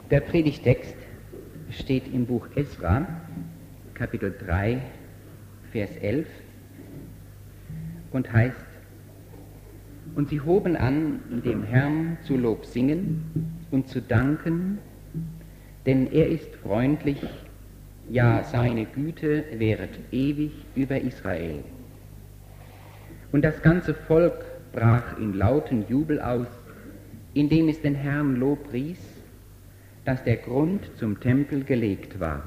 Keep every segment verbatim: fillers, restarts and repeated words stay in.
Der Predigtext steht im Buch Esra, Kapitel drei, Vers elf und heißt: Und sie hoben an, dem Herrn zu Lob singen und zu danken, denn er ist freundlich, ja, seine Güte währet ewig über Israel. Und das ganze Volk brach in lauten Jubel aus, indem es den Herrn Lob pries, dass der Grund zum Tempel gelegt war.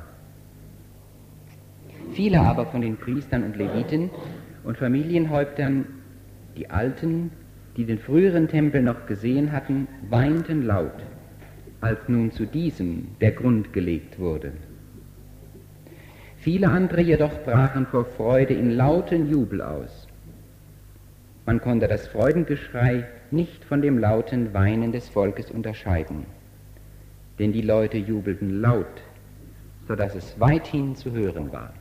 Viele aber von den Priestern und Leviten und Familienhäuptern, die Alten, die den früheren Tempel noch gesehen hatten, weinten laut, als nun zu diesem der Grund gelegt wurde. Viele andere jedoch brachen vor Freude in lauten Jubel aus. Man konnte das Freudengeschrei nicht von dem lauten Weinen des Volkes unterscheiden, denn die Leute jubelten laut, so dass es weithin zu hören war.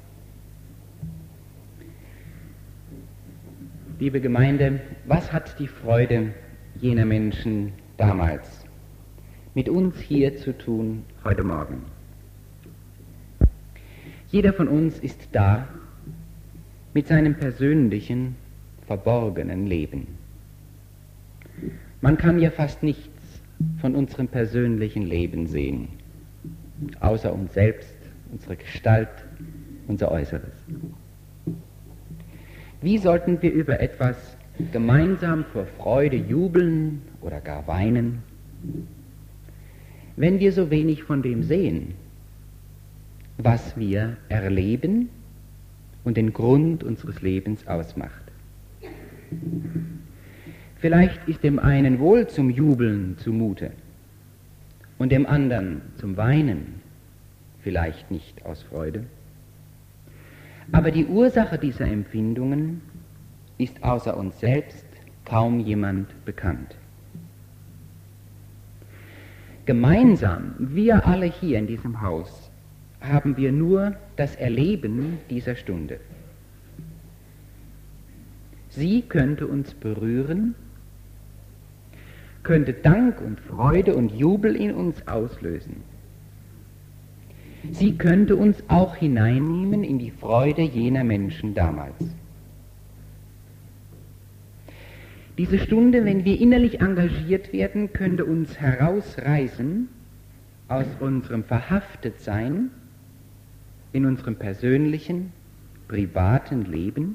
Liebe Gemeinde, was hat die Freude jener Menschen damals mit uns hier zu tun heute Morgen? Jeder von uns ist da mit seinem persönlichen, verborgenen Leben. Man kann ja fast nichts von unserem persönlichen Leben sehen, außer uns selbst, unsere Gestalt, unser Äußeres. Wie sollten wir über etwas gemeinsam vor Freude jubeln oder gar weinen, wenn wir so wenig von dem sehen, was wir erleben und den Grund unseres Lebens ausmacht? Vielleicht ist dem einen wohl zum Jubeln zumute und dem anderen zum Weinen, vielleicht nicht aus Freude. Aber die Ursache dieser Empfindungen ist außer uns selbst kaum jemand bekannt. Gemeinsam, wir alle hier in diesem Haus, haben wir nur das Erleben dieser Stunde. Sie könnte uns berühren, könnte Dank und Freude und Jubel in uns auslösen. Sie könnte uns auch hineinnehmen in die Freude jener Menschen damals. Diese Stunde, wenn wir innerlich engagiert werden, könnte uns herausreißen aus unserem Verhaftetsein in unserem persönlichen, privaten Leben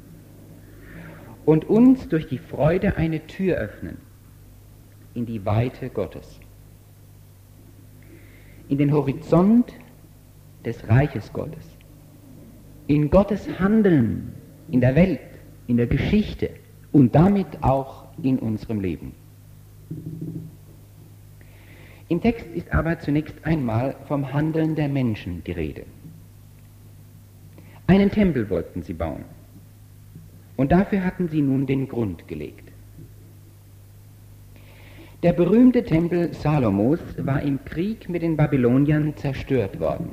und uns durch die Freude eine Tür öffnen in die Weite Gottes, in den Horizont des Reiches Gottes, in Gottes Handeln in der Welt, in der Geschichte und damit auch in unserem Leben. Im Text ist aber zunächst einmal vom Handeln der Menschen die Rede. Einen Tempel wollten sie bauen und dafür hatten sie nun den Grund gelegt. Der berühmte Tempel Salomos war im Krieg mit den Babyloniern zerstört worden.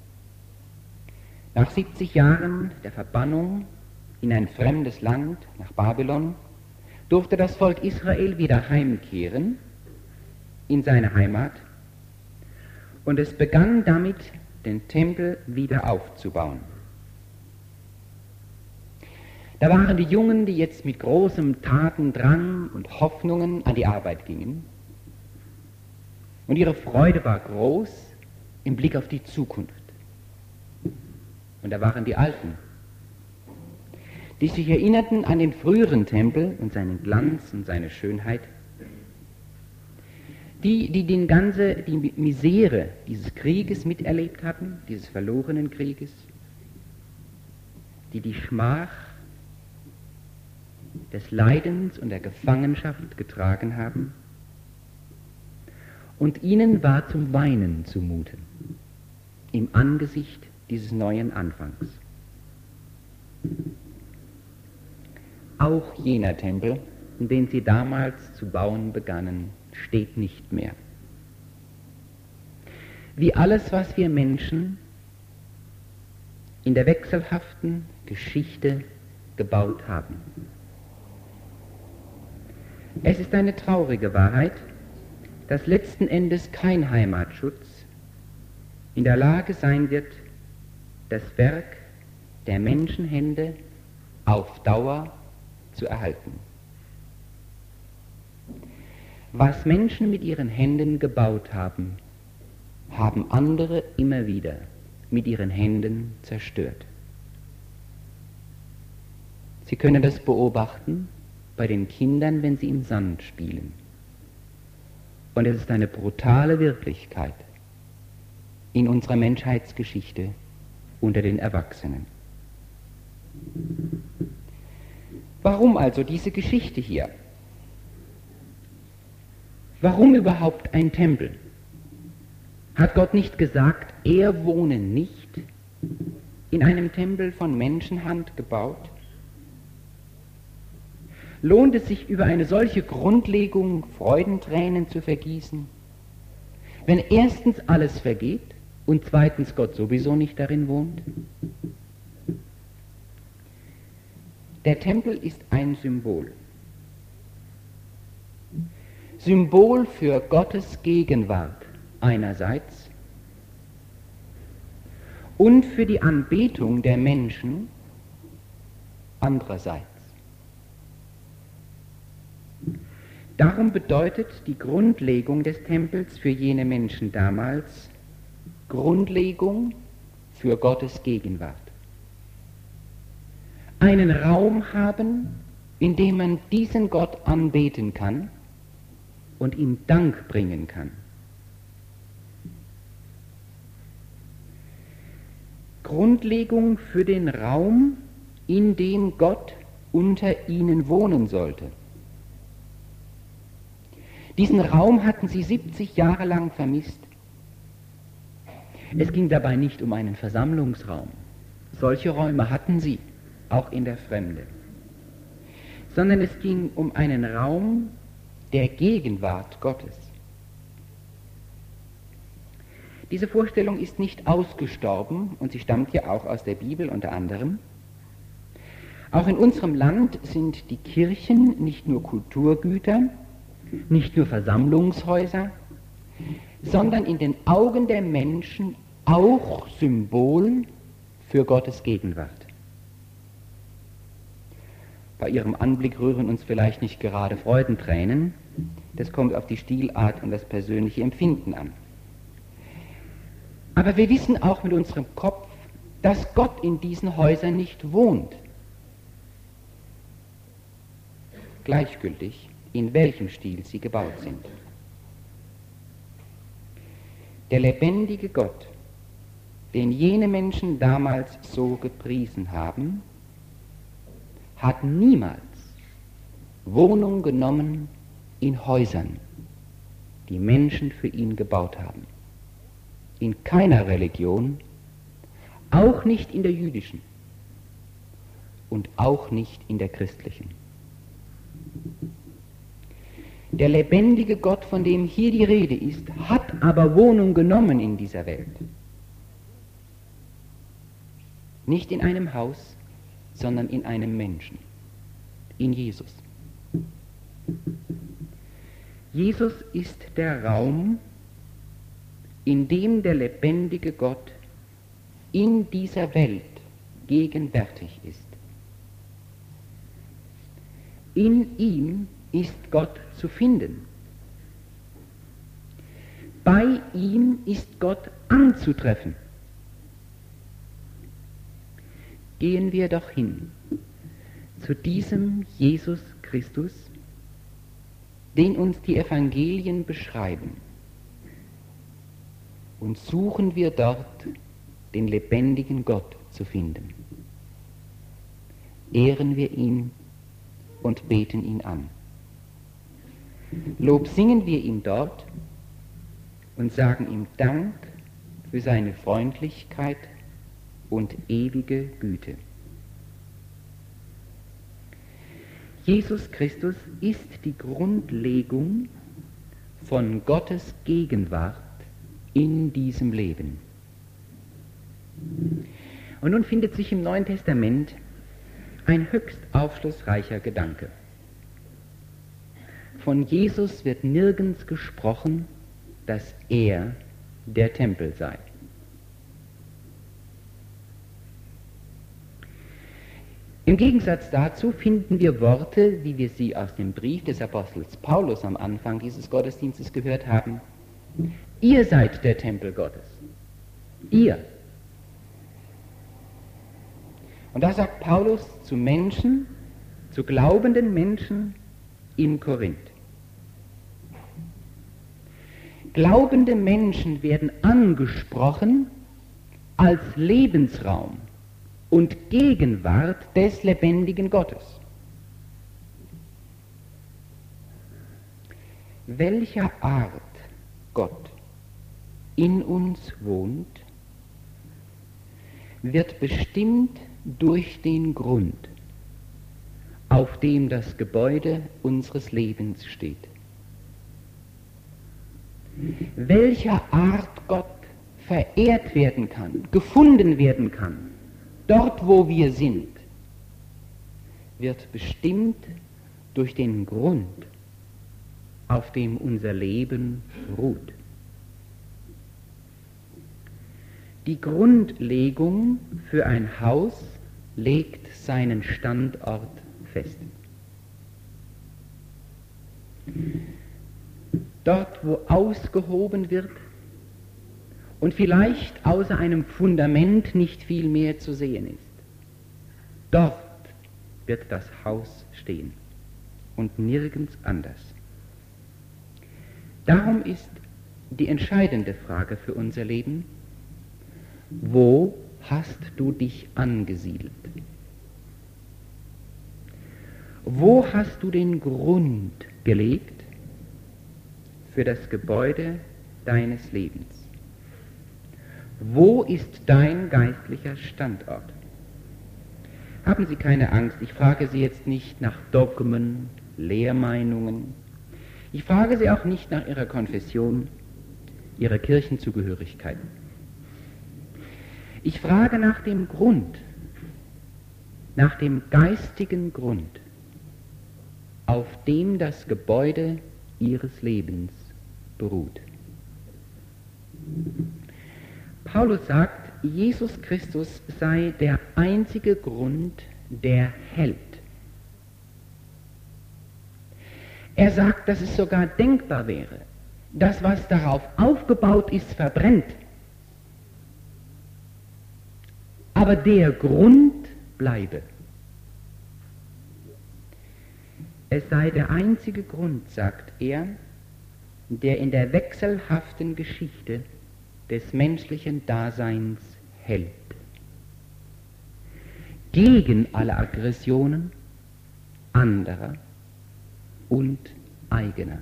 Nach siebzig Jahren der Verbannung in ein fremdes Land, nach Babylon, durfte das Volk Israel wieder heimkehren in seine Heimat und es begann damit, den Tempel wieder aufzubauen. Da waren die Jungen, die jetzt mit großem Tatendrang und Hoffnungen an die Arbeit gingen. Und ihre Freude war groß im Blick auf die Zukunft. Und da waren die Alten, die sich erinnerten an den früheren Tempel und seinen Glanz und seine Schönheit. Die, die den ganze, die Misere dieses Krieges miterlebt hatten, dieses verlorenen Krieges, die die Schmach des Leidens und der Gefangenschaft getragen haben, und ihnen war zum Weinen zumute im Angesicht dieses neuen Anfangs. Auch jener Tempel, den sie damals zu bauen begannen, steht nicht mehr. Wie alles, was wir Menschen in der wechselhaften Geschichte gebaut haben. Es ist eine traurige Wahrheit, dass letzten Endes kein Heimatschutz in der Lage sein wird, das Werk der Menschenhände auf Dauer zu erhalten. Was Menschen mit ihren Händen gebaut haben, haben andere immer wieder mit ihren Händen zerstört. Sie können das beobachten bei den Kindern, wenn sie im Sand spielen. Und es ist eine brutale Wirklichkeit in unserer Menschheitsgeschichte unter den Erwachsenen. Warum also diese Geschichte hier? Warum überhaupt ein Tempel? Hat Gott nicht gesagt, er wohne nicht in einem Tempel von Menschenhand gebaut? Lohnt es sich, über eine solche Grundlegung Freudentränen zu vergießen, wenn erstens alles vergeht und zweitens Gott sowieso nicht darin wohnt? Der Tempel ist ein Symbol. Symbol für Gottes Gegenwart einerseits und für die Anbetung der Menschen andererseits. Darum bedeutet die Grundlegung des Tempels für jene Menschen damals Grundlegung für Gottes Gegenwart. Einen Raum haben, in dem man diesen Gott anbeten kann und ihm Dank bringen kann. Grundlegung für den Raum, in dem Gott unter ihnen wohnen sollte. Diesen Raum hatten sie siebzig Jahre lang vermisst. Es ging dabei nicht um einen Versammlungsraum. Solche Räume hatten sie, auch in der Fremde. Sondern es ging um einen Raum der Gegenwart Gottes. Diese Vorstellung ist nicht ausgestorben und sie stammt ja auch aus der Bibel unter anderem. Auch in unserem Land sind die Kirchen nicht nur Kulturgüter, nicht nur Versammlungshäuser, sondern in den Augen der Menschen auch Symbol für Gottes Gegenwart. Bei ihrem Anblick rühren uns vielleicht nicht gerade Freudentränen, das kommt auf die Stilart und das persönliche Empfinden an. Aber wir wissen auch mit unserem Kopf, dass Gott in diesen Häusern nicht wohnt. Gleichgültig, in welchem Stil sie gebaut sind. Der lebendige Gott, den jene Menschen damals so gepriesen haben, hat niemals Wohnung genommen in Häusern, die Menschen für ihn gebaut haben. In keiner Religion, auch nicht in der jüdischen und auch nicht in der christlichen. Der lebendige Gott, von dem hier die Rede ist, hat aber Wohnung genommen in dieser Welt. Nicht in einem Haus, sondern in einem Menschen, in Jesus. Jesus ist der Raum, in dem der lebendige Gott in dieser Welt gegenwärtig ist. In ihm ist Gott zu finden. Bei ihm ist Gott anzutreffen. Gehen wir doch hin zu diesem Jesus Christus, den uns die Evangelien beschreiben, und suchen wir dort den lebendigen Gott zu finden. Ehren wir ihn und beten ihn an. Lob singen wir ihm dort und sagen ihm Dank für seine Freundlichkeit und ewige Güte. Jesus Christus ist die Grundlegung von Gottes Gegenwart in diesem Leben. Und nun findet sich im Neuen Testament ein höchst aufschlussreicher Gedanke. von Jesus wird nirgends gesprochen, dass er der Tempel sei. Im Gegensatz dazu finden wir Worte, wie wir sie aus dem Brief des Apostels Paulus am Anfang dieses Gottesdienstes gehört haben. Ihr seid der Tempel Gottes. Ihr. Und da sagt Paulus zu Menschen, zu glaubenden Menschen in Korinth. Glaubende Menschen werden angesprochen als Lebensraum und Gegenwart des lebendigen Gottes. Welcher Art Gott in uns wohnt, wird bestimmt durch den Grund, auf dem das Gebäude unseres Lebens steht. Welcher Art Gott verehrt werden kann, gefunden werden kann, dort wo wir sind, wird bestimmt durch den Grund, auf dem unser Leben ruht. Die Grundlegung für ein Haus legt seinen Standort fest. Dort, wo ausgehoben wird und vielleicht außer einem Fundament nicht viel mehr zu sehen ist, dort wird das Haus stehen und nirgends anders. Darum ist die entscheidende Frage für unser Leben: Wo hast du dich angesiedelt? Wo hast du den Grund gelegt für das Gebäude deines Lebens? Wo ist dein geistlicher Standort? Haben Sie keine Angst, ich frage Sie jetzt nicht nach Dogmen, Lehrmeinungen. Ich frage Sie auch nicht nach Ihrer Konfession, Ihrer Kirchenzugehörigkeit. Ich frage nach dem Grund, nach dem geistigen Grund, auf dem das Gebäude Ihres Lebens beruht. Paulus sagt, Jesus Christus sei der einzige Grund, der hält. Er sagt, dass es sogar denkbar wäre, das, was darauf aufgebaut ist, verbrennt. Aber der Grund bleibe. Es sei der einzige Grund, sagt er, der in der wechselhaften Geschichte des menschlichen Daseins hält. Gegen alle Aggressionen anderer und eigener.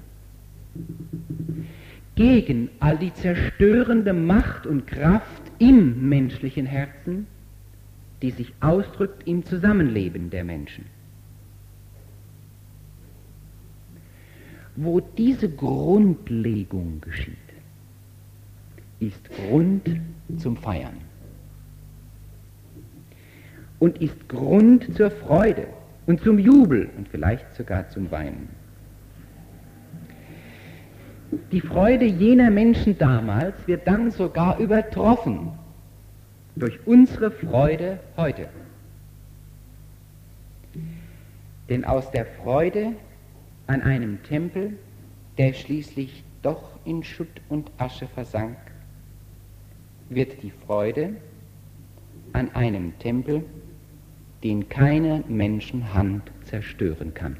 Gegen all die zerstörende Macht und Kraft im menschlichen Herzen, die sich ausdrückt im Zusammenleben der Menschen. Wo diese Grundlegung geschieht, ist Grund zum Feiern und ist Grund zur Freude und zum Jubel und vielleicht sogar zum Weinen. Die Freude jener Menschen damals wird dann sogar übertroffen durch unsere Freude heute. Denn aus der Freude an einem Tempel, der schließlich doch in Schutt und Asche versank, wird die Freude an einem Tempel, den keine Menschenhand zerstören kann.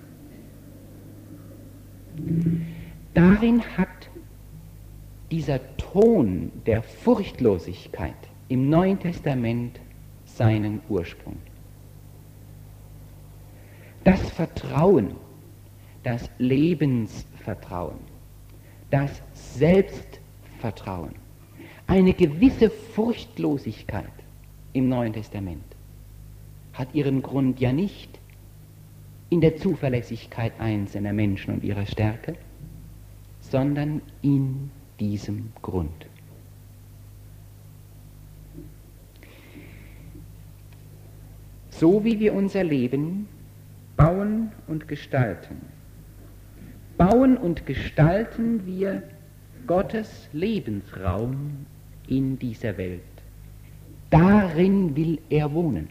Darin hat dieser Ton der Furchtlosigkeit im Neuen Testament seinen Ursprung. Das Vertrauen, das Lebensvertrauen, das Selbstvertrauen, eine gewisse Furchtlosigkeit im Neuen Testament hat ihren Grund ja nicht in der Zuverlässigkeit einzelner Menschen und ihrer Stärke, sondern in diesem Grund. So wie wir unser Leben bauen und gestalten, bauen und gestalten wir Gottes Lebensraum in dieser Welt. Darin will er wohnen.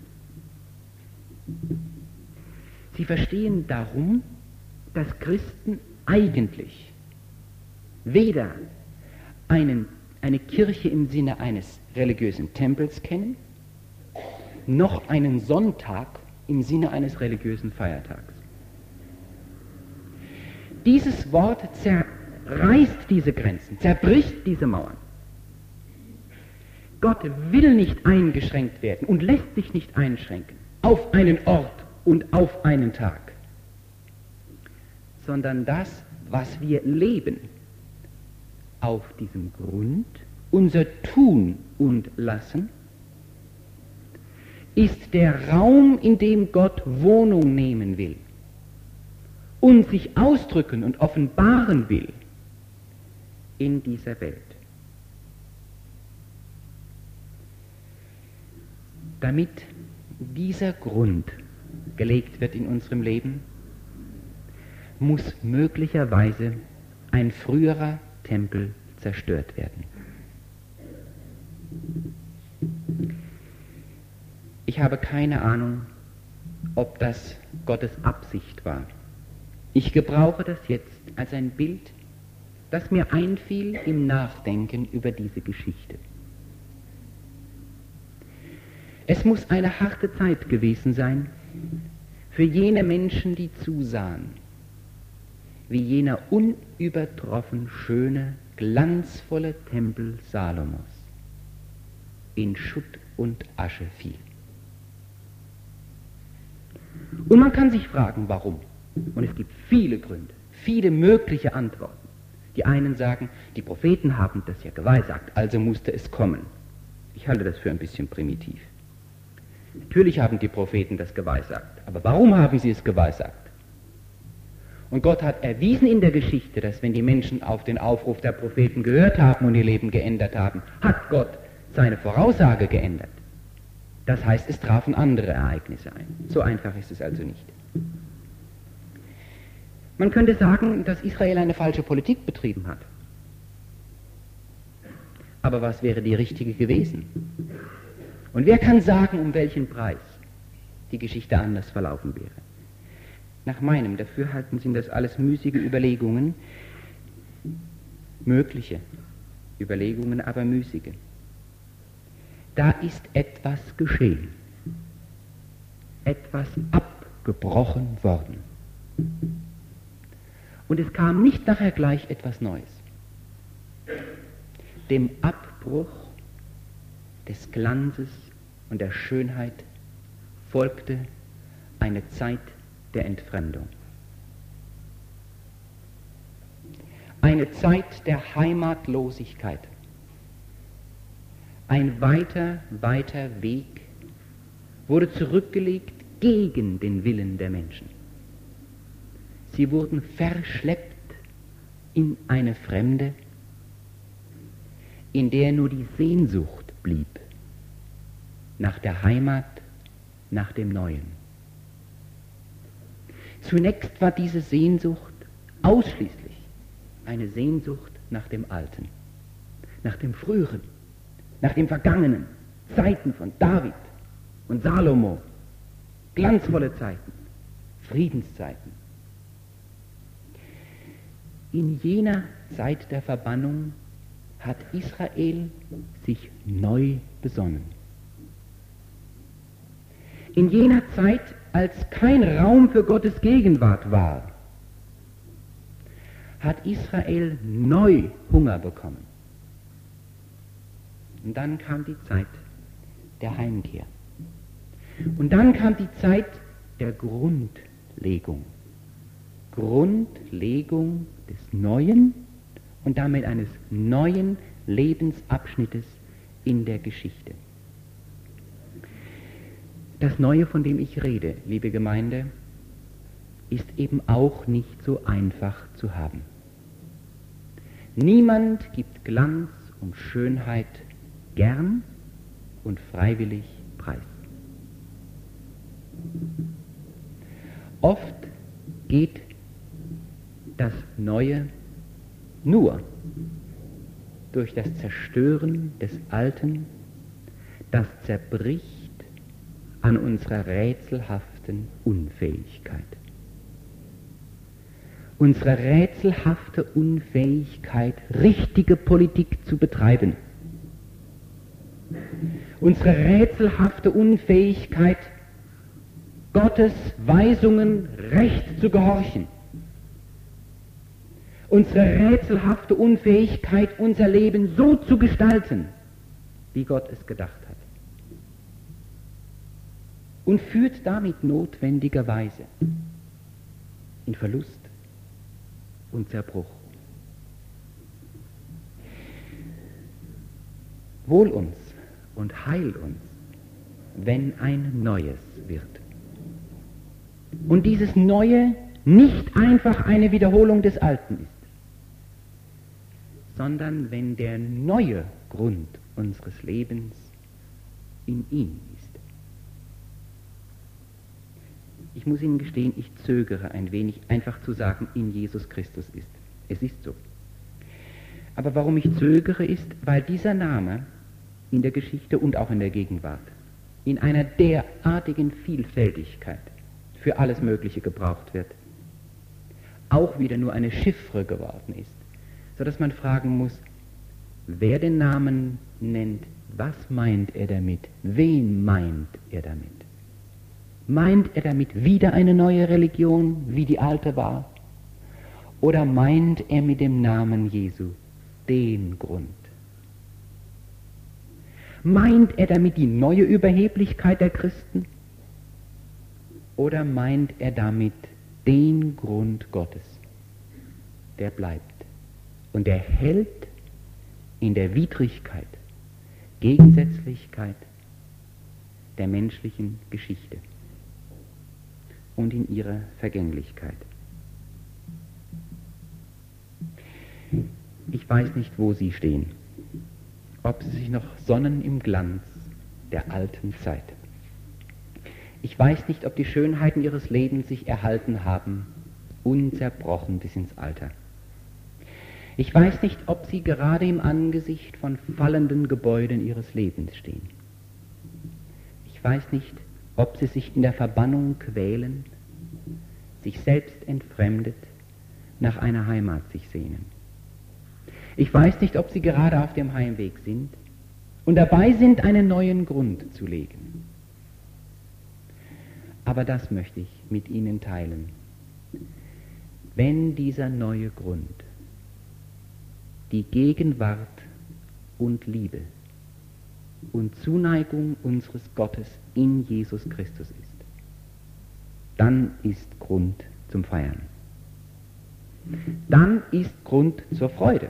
Sie verstehen darum, dass Christen eigentlich weder einen, eine Kirche im Sinne eines religiösen Tempels kennen, noch einen Sonntag im Sinne eines religiösen Feiertags. Dieses Wort zerreißt diese Grenzen, zerbricht diese Mauern. Gott will nicht eingeschränkt werden und lässt sich nicht einschränken auf einen Ort und auf einen Tag, sondern das, was wir leben, auf diesem Grund, unser Tun und Lassen, ist der Raum, in dem Gott Wohnung nehmen will und sich ausdrücken und offenbaren will in dieser Welt. Damit dieser Grund gelegt wird in unserem Leben, muss möglicherweise ein früherer Tempel zerstört werden. Ich habe keine Ahnung, ob das Gottes Absicht war. Ich gebrauche das jetzt als ein Bild, das mir einfiel im Nachdenken über diese Geschichte. Es muss eine harte Zeit gewesen sein für jene Menschen, die zusahen, wie jener unübertroffen schöne, glanzvolle Tempel Salomos in Schutt und Asche fiel. Und man kann sich fragen, warum. Und es gibt viele Gründe, viele mögliche Antworten. Die einen sagen, die Propheten haben das ja geweissagt, also musste es kommen. Ich halte das für ein bisschen primitiv. Natürlich haben die Propheten das geweissagt, aber warum haben sie es geweissagt? Und Gott hat erwiesen in der Geschichte, dass wenn die Menschen auf den Aufruf der Propheten gehört haben und ihr Leben geändert haben, hat Gott seine Voraussage geändert. Das heißt, es trafen andere Ereignisse ein. So einfach ist es also nicht. Man könnte sagen, dass Israel eine falsche Politik betrieben hat. Aber was wäre die richtige gewesen? Und wer kann sagen, um welchen Preis die Geschichte anders verlaufen wäre? Nach meinem Dafürhalten sind das alles müßige Überlegungen, mögliche Überlegungen, aber müßige. Da ist etwas geschehen, etwas abgebrochen worden. Und es kam nicht nachher gleich etwas Neues. Dem Abbruch des Glanzes und der Schönheit folgte eine Zeit der Entfremdung. Eine Zeit der Heimatlosigkeit. Ein weiter, weiter Weg wurde zurückgelegt gegen den Willen der Menschen. Sie wurden verschleppt in eine Fremde, in der nur die Sehnsucht blieb nach der Heimat, nach dem Neuen. Zunächst war diese Sehnsucht ausschließlich eine Sehnsucht nach dem Alten, nach dem Früheren, nach dem Vergangenen, Zeiten von David und Salomo, glanzvolle Zeiten, Friedenszeiten. In jener Zeit der Verbannung hat Israel sich neu besonnen. In jener Zeit, als kein Raum für Gottes Gegenwart war, hat Israel neu Hunger bekommen. Und dann kam die Zeit der Heimkehr. Und dann kam die Zeit der Grundlegung. Grundlegung des Neuen und damit eines neuen Lebensabschnittes in der Geschichte. Das Neue, von dem ich rede, liebe Gemeinde, ist eben auch nicht so einfach zu haben. Niemand gibt Glanz und Schönheit gern und freiwillig preis. Oft geht das Neue nur durch das Zerstören des Alten, das zerbricht an unserer rätselhaften Unfähigkeit. Unsere rätselhafte Unfähigkeit, richtige Politik zu betreiben. Unsere rätselhafte Unfähigkeit, Gottes Weisungen recht zu gehorchen. Unsere rätselhafte Unfähigkeit, unser Leben so zu gestalten, wie Gott es gedacht hat. Und führt damit notwendigerweise in Verlust und Zerbruch. Wohl uns und heil uns, wenn ein Neues wird. Und dieses Neue nicht einfach eine Wiederholung des Alten ist, sondern wenn der neue Grund unseres Lebens in ihm ist. Ich muss Ihnen gestehen, ich zögere ein wenig, einfach zu sagen, in Jesus Christus ist. Es ist so. Aber warum ich zögere, ist, weil dieser Name in der Geschichte und auch in der Gegenwart in einer derartigen Vielfältigkeit für alles Mögliche gebraucht wird, auch wieder nur eine Chiffre geworden ist, sodass man fragen muss, wer den Namen nennt, was meint er damit, wen meint er damit? Meint er damit wieder eine neue Religion, wie die alte war? Oder meint er mit dem Namen Jesu den Grund? Meint er damit die neue Überheblichkeit der Christen? Oder meint er damit den Grund Gottes, der bleibt und der hält in der Widrigkeit, Gegensätzlichkeit der menschlichen Geschichte und in ihrer Vergänglichkeit? Ich weiß nicht, wo Sie stehen, ob Sie sich noch sonnen im Glanz der alten Zeit. Ich weiß nicht, ob die Schönheiten Ihres Lebens sich erhalten haben, unzerbrochen bis ins Alter. Ich weiß nicht, ob Sie gerade im Angesicht von fallenden Gebäuden Ihres Lebens stehen. Ich weiß nicht, ob Sie sich in der Verbannung quälen, sich selbst entfremdet, nach einer Heimat sich sehnen. Ich weiß nicht, ob Sie gerade auf dem Heimweg sind und dabei sind, einen neuen Grund zu legen. Aber das möchte ich mit Ihnen teilen. Wenn dieser neue Grund die Gegenwart und Liebe und Zuneigung unseres Gottes in Jesus Christus ist, dann ist Grund zum Feiern. Dann ist Grund zur Freude.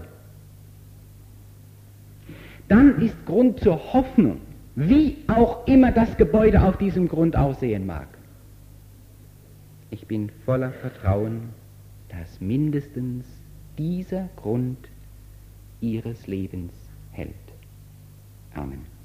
Dann ist Grund zur Hoffnung, wie auch immer das Gebäude auf diesem Grund aussehen mag. Ich bin voller Vertrauen, dass mindestens dieser Grund Ihres Lebens hält. Amen.